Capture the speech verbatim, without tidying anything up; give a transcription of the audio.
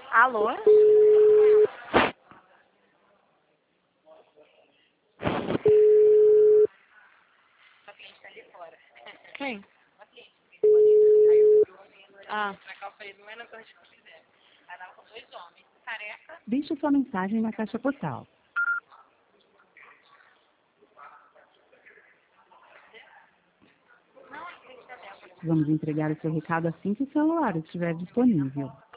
Alô? Quem? Ah. Deixe sua mensagem na caixa postal. Vamos entregar o seu recado assim que o celular estiver disponível.